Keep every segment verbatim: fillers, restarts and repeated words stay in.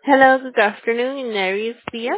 Hello, good afternoon, Iris Diaz.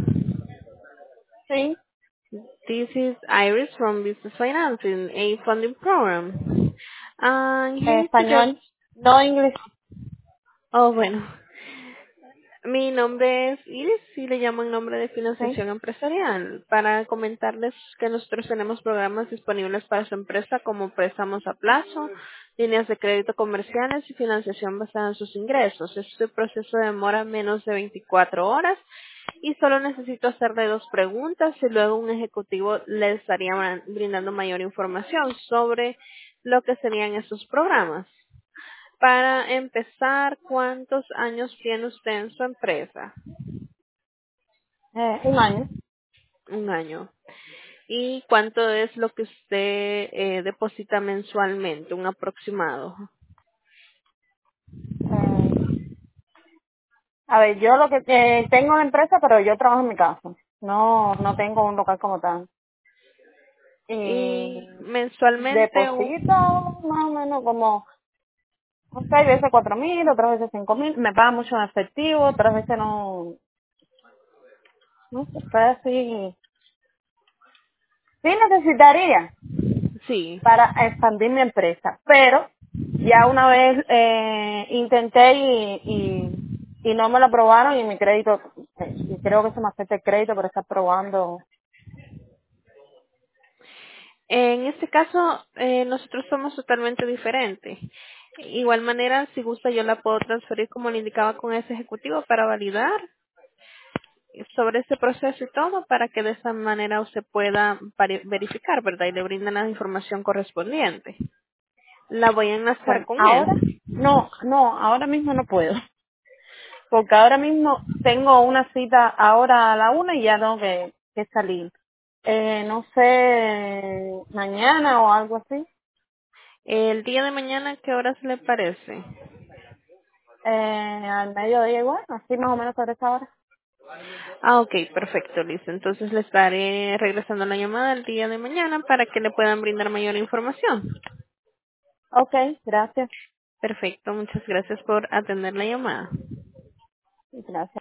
Sí, This is Iris from Business Financing, a funding program. I'm eh, here to get... español, no inglés. Oh, bueno. Mi nombre es Iris y le llamo en nombre de Sí. Financiación Empresarial para comentarles que nosotros tenemos programas disponibles para su empresa como préstamos a plazo, líneas de crédito comerciales y financiación basada en sus ingresos. Este proceso demora menos de veinticuatro horas y solo necesito hacerle dos preguntas y luego un ejecutivo le estaría bran- brindando mayor información sobre lo que serían estos programas. Para empezar, ¿cuántos años tiene usted en su empresa? Eh, un año. Un año. ¿Y cuánto es lo que usted eh, deposita mensualmente? Un aproximado. Eh, a ver, yo lo que eh, tengo una empresa, pero yo trabajo en mi casa. No, no tengo un local como tal. Y Y mensualmente, un- deposito más o menos como, no sé, hay veces cuatro mil, otras veces cinco mil. Me pagan mucho en efectivo, otras veces no, no sé, fue así. Sí necesitaría sí. para expandir mi empresa. Pero ya una vez eh, intenté y, y, y no me lo aprobaron y mi crédito, eh, y creo que se me acepta el crédito por estar probando. En este caso, eh, nosotros somos totalmente diferentes. Igual manera, si gusta, yo la puedo transferir como le indicaba con ese ejecutivo para validar sobre ese proceso y todo para que de esa manera usted pueda pari- verificar, ¿verdad? Y le brindan la información correspondiente. La voy a enlazar Bueno, con ahora, él. no, no, ahora mismo no puedo. Porque ahora mismo tengo una cita ahora a la una y ya tengo que, que salir. Eh, no sé, mañana o algo así. El día de mañana, ¿qué horas le parece? Eh, al mediodía igual, así más o menos sobre esa hora. Ah, ok, perfecto, listo. Entonces le estaré regresando la llamada el día de mañana para que le puedan brindar mayor información. Ok, gracias. Perfecto, muchas gracias por atender la llamada. Gracias.